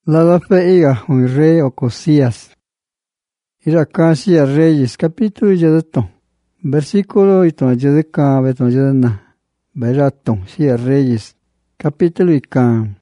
La fe iga un rey Ocosías. Ira casi a Reyes, capítulo yedeton. Versículo iton yedekan beton yedena. Beraton, si a Reyes, capítulo ikan.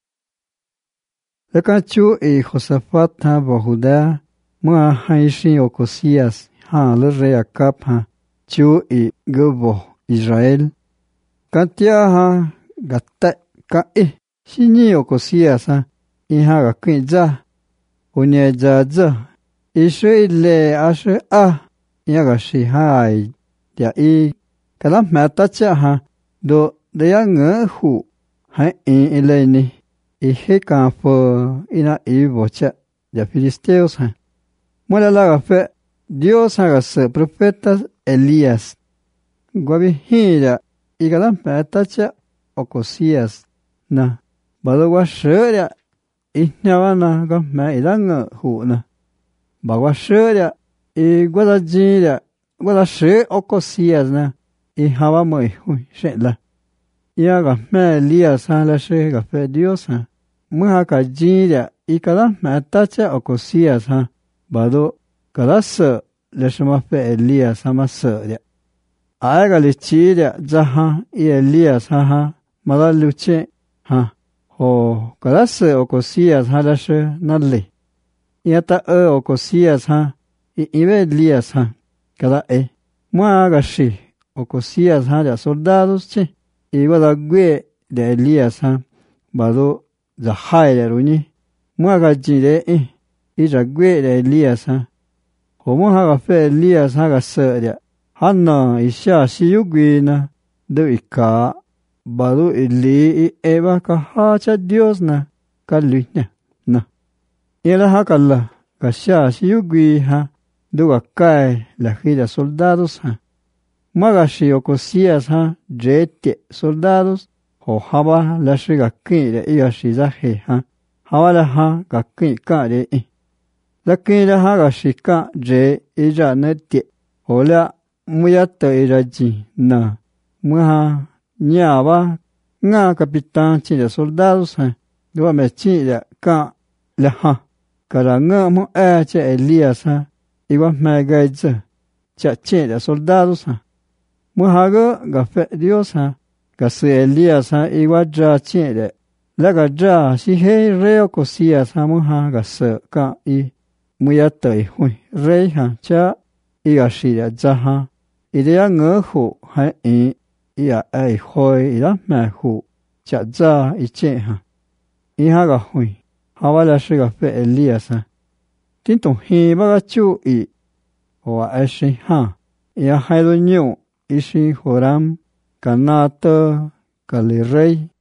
Lekanchu y Josafat ha Judá, mua haishi Ocosías, ha le rey Acab ha, chu y Gebo Israel. Kantia ha gata ka shini Ocosías ha, iha gakin za, unye za. Israel ashe yagashi hai dia kalam mata cha do de yang hu hai ileni he ka fo ina bocha de filisteos mola la fe Dios haga se profeta Elías guabi hira kalam mata cha Ocosías na balwa shera ihnawana ga ma ilang hu na bagua shera guadajira guadashi Ocosías na haba muy shela yaga me Elías la shega fe Dios muha kajira kada matacha Ocosías bado kada se le shema fe Elías maseria aga le chira zaha Elías mala luche ho kada se Ocosías la she nalle yata Ocosías ibe Elías cada mua gashi Ocosías ya soldados che iba da gue de Elías bado zahai runi mua gajire ira gue de Elías como haga fe Elías haga seria hanna isha shiyugina de ika bado ili eva ka hacha Dios na kalunya na yela hakalla kasha shiyugui duga kai la gira soldados magashi Ocosías rete soldados o haba la shiga kire iashi zahe haba la gakin kare la kire gashi ka re ira nete hola muyata iraji na muha nyaba nga capitán chile soldados duga me chile ka la karanga mo che Elías igual me gaidza cha de soldados muhaga gafe Dios gase Elías igual ya de la gadra si he rey Ocosías muha gase ka muy atai hui rey cha igashira zaha idea nghu ia ai hoi ila me hu cha za che iha hui hawala shiga fe Elías tinto hi baga chu o ashi ya haido nyu ishi Joram kanata kalirei